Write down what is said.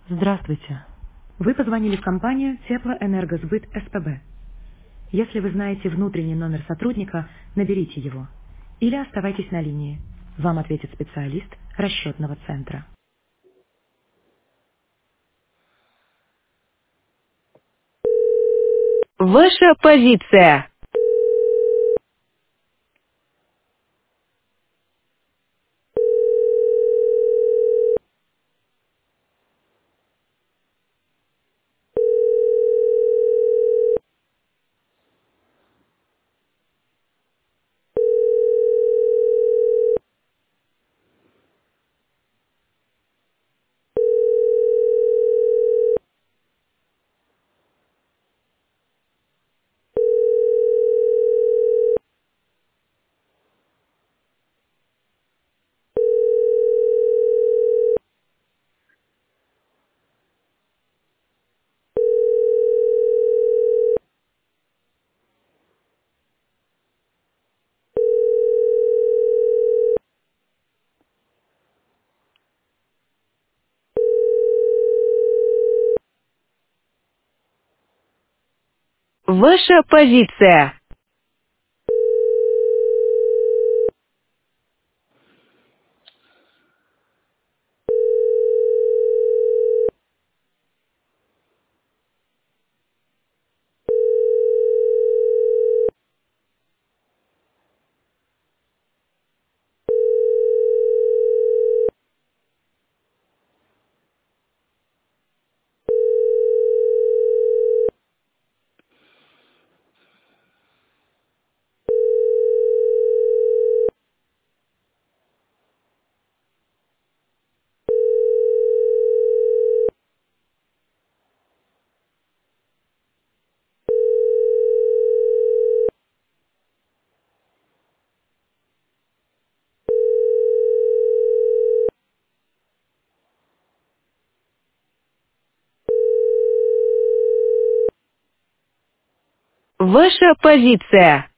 Здравствуйте. Вы позвонили в компанию Теплоэнергосбыт СПБ. Если вы знаете внутренний номер сотрудника, наберите его. Или оставайтесь на линии. Вам ответит специалист расчетного центра. Ваша позиция. Ваша позиция. Ваша позиция.